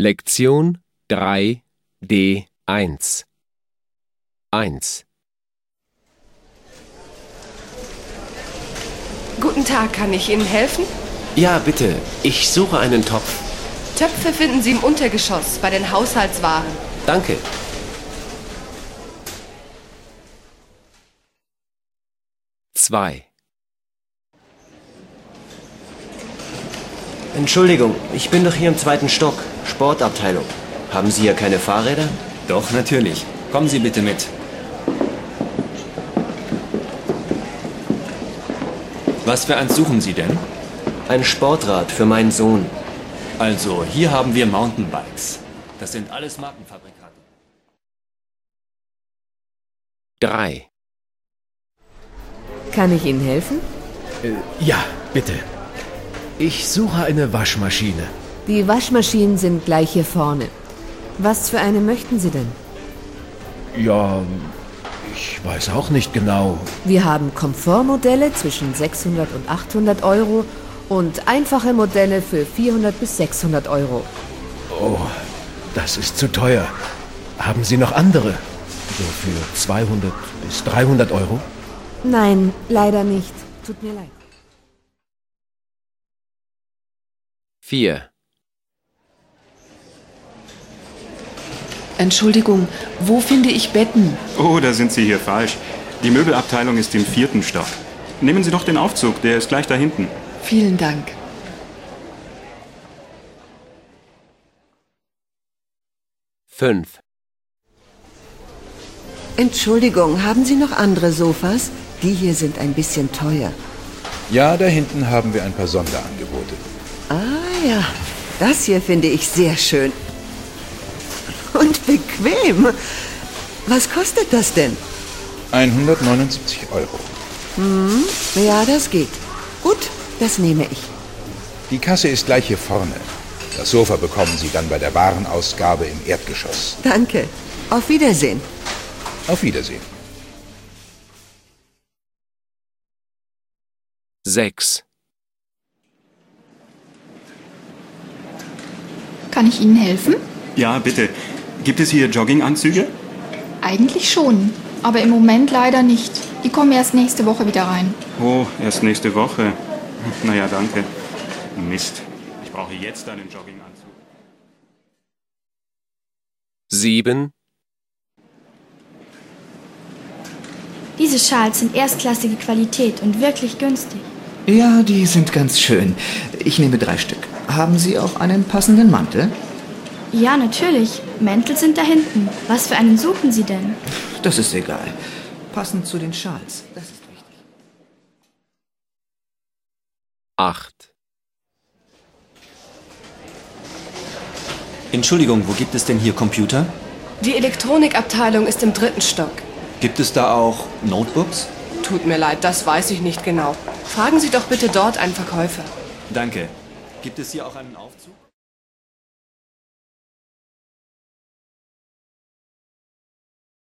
Lektion 3d1 1. Guten Tag, kann ich Ihnen helfen? Ja, bitte. Ich suche einen Topf. Töpfe finden Sie im Untergeschoss bei den Haushaltswaren. Danke. Zwei. Entschuldigung, ich bin doch hier im 2. Stock, Sportabteilung. Haben Sie hier keine Fahrräder? Doch, natürlich. Kommen Sie bitte mit. Was für eins suchen Sie denn? Ein Sportrad für meinen Sohn. Also, hier haben wir Mountainbikes. Das sind alles Markenfabrikate. 3. Kann ich Ihnen helfen? Ja, bitte. Ich suche eine Waschmaschine. Die Waschmaschinen sind gleich hier vorne. Was für eine möchten Sie denn? Ja, ich weiß auch nicht genau. Wir haben Komfortmodelle zwischen 600 und 800 Euro und einfache Modelle für 400 bis 600 Euro. Oh, das ist zu teuer. Haben Sie noch andere? So für 200 bis 300 Euro? Nein, leider nicht. Tut mir leid. 4. Entschuldigung, wo finde ich Betten? Oh, da sind Sie hier falsch. Die Möbelabteilung ist im 4. Stock. Nehmen Sie doch den Aufzug, der ist gleich da hinten. Vielen Dank. 5. Entschuldigung, haben Sie noch andere Sofas? Die hier sind ein bisschen teuer. Ja, da hinten haben wir ein paar Sonderangebote. Ah ja, das hier finde ich sehr schön. Und bequem. Was kostet das denn? 179 Euro. Ja, das geht. Gut, das nehme ich. Die Kasse ist gleich hier vorne. Das Sofa bekommen Sie dann bei der Warenausgabe im Erdgeschoss. Danke. Auf Wiedersehen. Auf Wiedersehen. 6. Kann ich Ihnen helfen? Ja, bitte. Gibt es hier Jogginganzüge? Eigentlich schon, aber im Moment leider nicht. Die kommen erst nächste Woche wieder rein. Oh, erst nächste Woche. Naja, danke. Mist. Ich brauche jetzt einen Jogginganzug. 7. Diese Schals sind erstklassige Qualität und wirklich günstig. Ja, die sind ganz schön. Ich nehme 3 Stück. Haben Sie auch einen passenden Mantel? Ja, natürlich. Mäntel sind da hinten. Was für einen suchen Sie denn? Das ist egal. Passend zu den Schals. Das ist wichtig. 8. Entschuldigung, wo gibt es denn hier Computer? Die Elektronikabteilung ist im 3. Stock. Gibt es da auch Notebooks? Tut mir leid, das weiß ich nicht genau. Fragen Sie doch bitte dort einen Verkäufer. Danke. Gibt es hier auch einen Aufzug?